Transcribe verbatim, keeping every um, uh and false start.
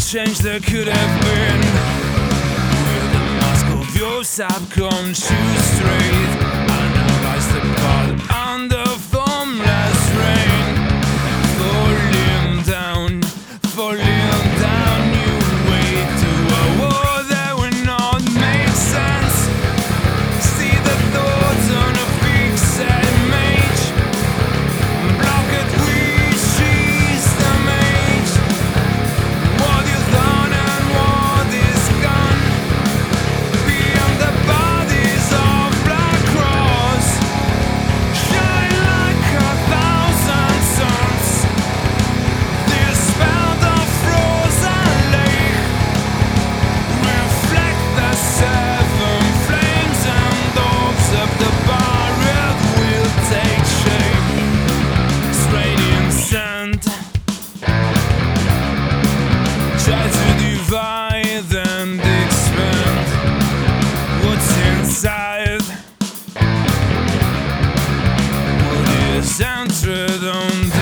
change that could have been. With the mask of your subconscious straight, analyze the part under formless rain. Falling down, falling down, you wait to a war that will not make sense. See the thoughts on a fixed image. Block it, wishes the mage. What is done and what is gone beyond the bodies of Black Cross. Shine like a thousand suns. This spell of frozen lake. Reflect the seven flames and dogs of the barred will take shape. Straight in sand. Try to divide and expand what's inside. What is entered on the